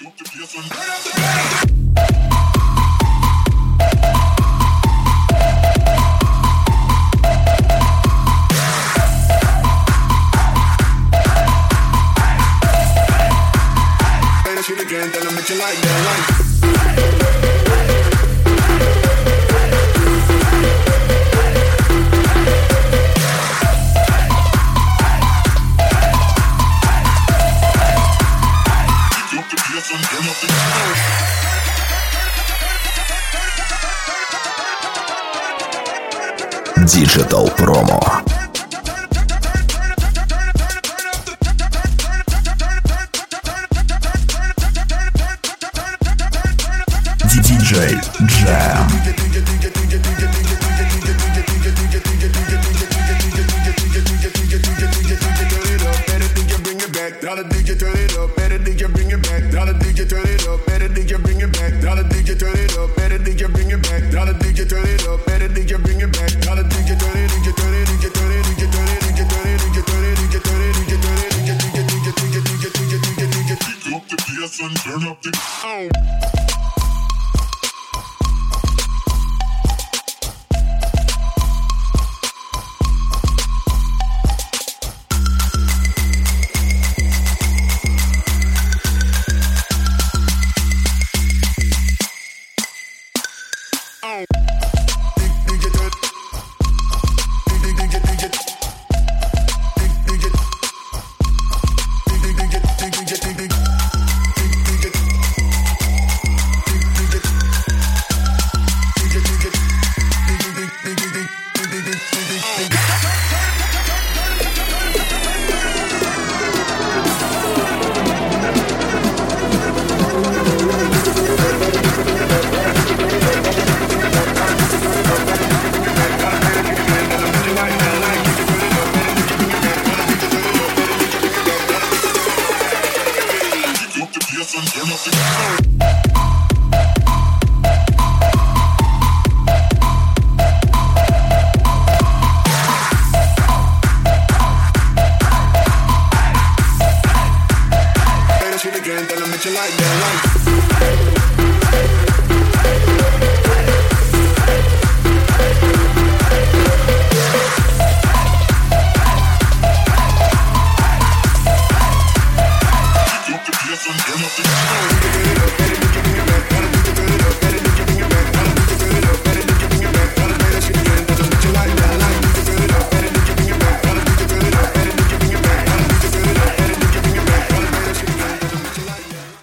Digital Promo. DJ Jam. Dollar DJ turn it up, better DJ bring it back. Dollar DJ turn it up, better DJ bring it back. Dollar DJ turn it up, better DJ bring it back. Dollar DJ turn it up, better DJ bring it back. Dollar DJ turn it, DJ turn it, DJ turn it, DJ turn it, DJ turn it, DJ turn it, DJ turn it, DJ turn it, DJ pick up the bass and turn up the turn up the